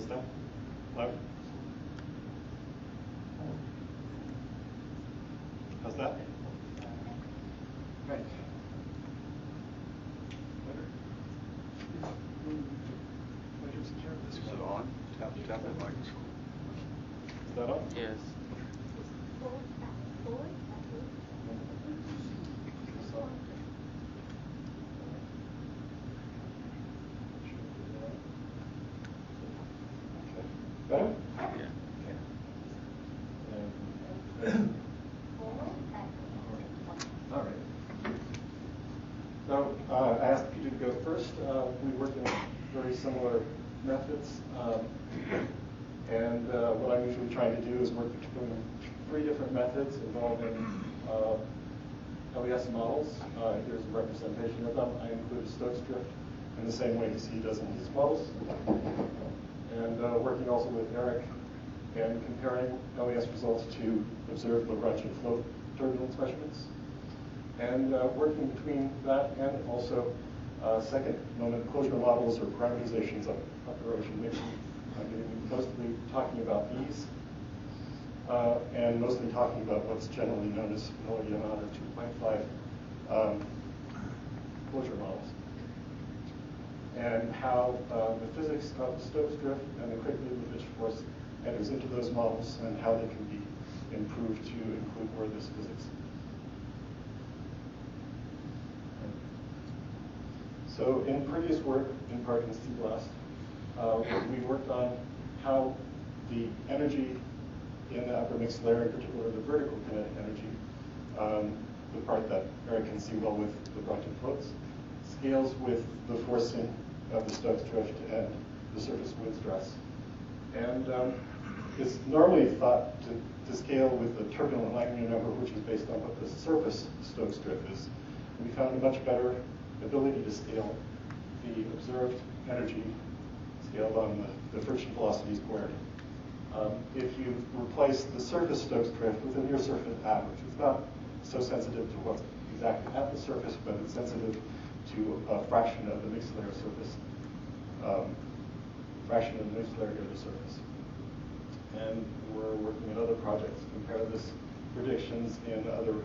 this time? Louder? How's that? Right. Is it on? Tap that microphone. Is that on? Yes. Better? Yeah. All right. So I asked Peter to go first. We work in very similar methods. And what I'm usually trying to do is work between 3 different methods involving LES models. Here's a representation of them. I include Stokes drift in the same way as he does in his models. And working also with Eric and comparing LES results to observed Lagrangian flow turbulence measurements. And working between that and also second moment closure models or parameterizations of erosion mixing. I'm going to be mostly talking about these and mostly talking about what's generally known as Miller-Yamada 2.5 closure models, and how the physics of Stokes drift and the Crick-Leibovich force enters into those models and how they can be improved to include more of this physics. So in previous work, in part in CBLAST, we worked on how the energy in the upper mixed layer, in particular the vertical kinetic energy, the part that Eric can see well with the Lagrangian floats, scales with the forcing of the Stokes drift and the surface wind stress. And it's normally thought to scale with the turbulent Lagrangian number, which is based on what the surface Stokes drift is. We found a much better ability to scale the observed energy scaled on the friction velocity squared. If you replace the surface Stokes drift with a near surface average, it's not so sensitive to what's exactly at the surface, but it's sensitive to a fraction of the mixed layer surface, fraction of the mixed layer near the surface. And we're working at other projects to compare this predictions in other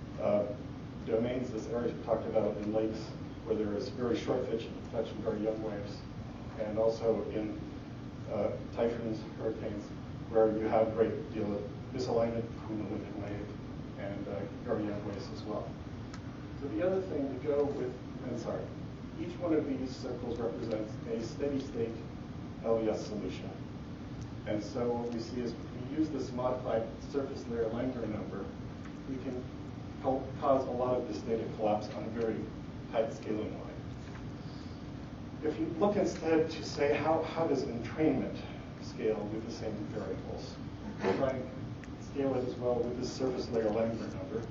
domains, as Eric talked about, in lakes where there is very short pitch and very young waves, and also in typhoons, hurricanes, where you have a great deal of misalignment between the wind and wave and very young waves as well. So the other thing to go with, each one of these circles represents a steady state LES solution. And so what we see is if we use this modified surface layer Langmuir number, we can help cause a lot of this data collapse on a very tight scaling line. If you look instead to say how does entrainment scale with the same variables, we'll try and scale it as well with this surface layer Langmuir number.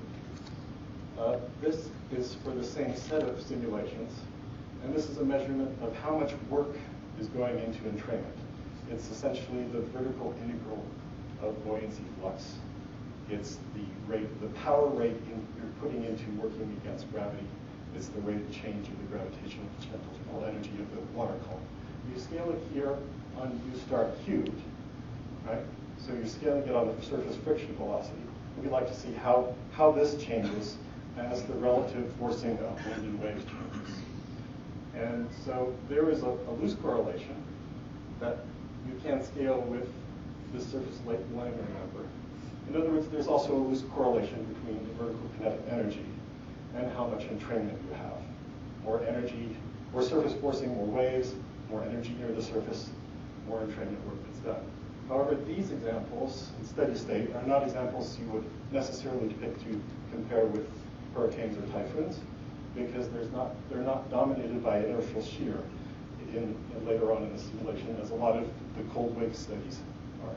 This is for the same set of simulations, and this is a measurement of how much work is going into entrainment. It's essentially the vertical integral of buoyancy flux. It's the rate, the power rate you're putting into working against gravity. It's the rate of change of the gravitational potential energy of the water column. You scale it here on U star cubed, right? So you're scaling it on the surface friction velocity. We'd like to see how this changes as the relative forcing of wind and waves changes. And so there is a loose correlation that you can scale with the surface Langmuir number. In other words, there's also a loose correlation between the vertical kinetic energy and how much entrainment you have. More energy, more surface forcing, more waves, more energy near the surface, more entrainment work that's done. However, these examples in steady state are not examples you would necessarily pick to compare with hurricanes or typhoons, because they're not dominated by inertial shear in later on in the simulation, as a lot of the cold wave studies are.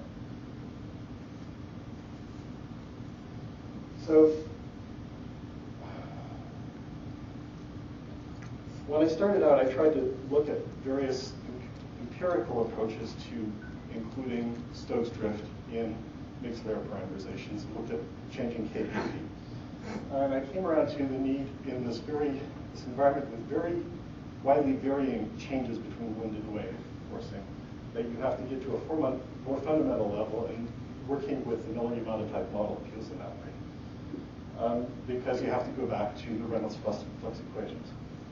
So when I started out, I tried to look at various empirical approaches to including Stokes drift in mixed layer parameterizations and looked at changing KPV. And I came around to the need in this environment with very widely varying changes between wind and wave forcing, that you have to get to a more fundamental level, and working with the Miller-Yamada type model appeals in that way. Because you have to go back to the Reynolds flux equations.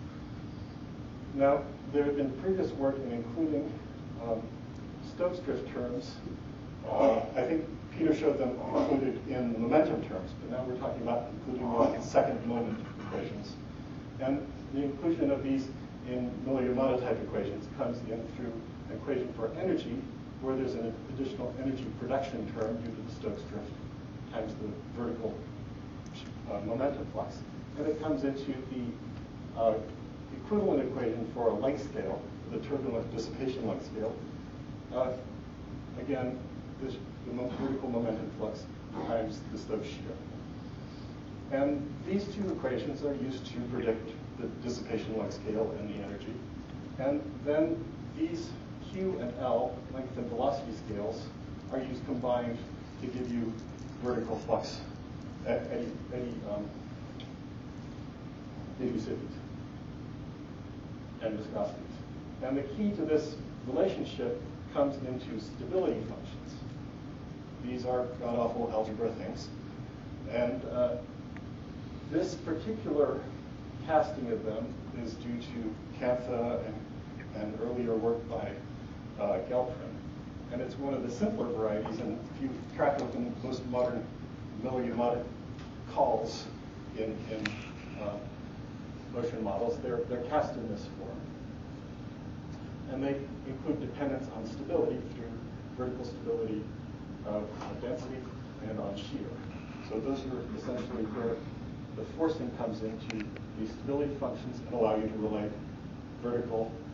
Now, there have been previous work in including Stokes drift terms. I think Peter showed them included in the momentum terms, but now we're talking about including them in second moment equations. And the inclusion of these in Miller-Yamada type equations comes in through an equation for energy, where there's an additional energy production term due to the Stokes drift times the vertical momentum flux. And it comes into the equivalent equation for a length scale, the turbulent dissipation length scale. Again, the vertical momentum flux times the Stokes shear. And these two equations are used to predict the dissipation length scale and the energy. And then these Q and L, length and velocity scales, are used combined to give you vertical flux eddy diffusivities and viscosities. And the key to this relationship comes into stability functions. These are god-awful algebra things. And this particular casting of them is due to Cantha and earlier work by Gelfrin. And it's one of the simpler varieties, and if you track of the most modern Miller-Yamada calls in motion models, they're cast in this form. And they include dependence on stability through vertical stability of density and on shear. So those are essentially where the forcing comes into these stability functions and allow you to relate vertical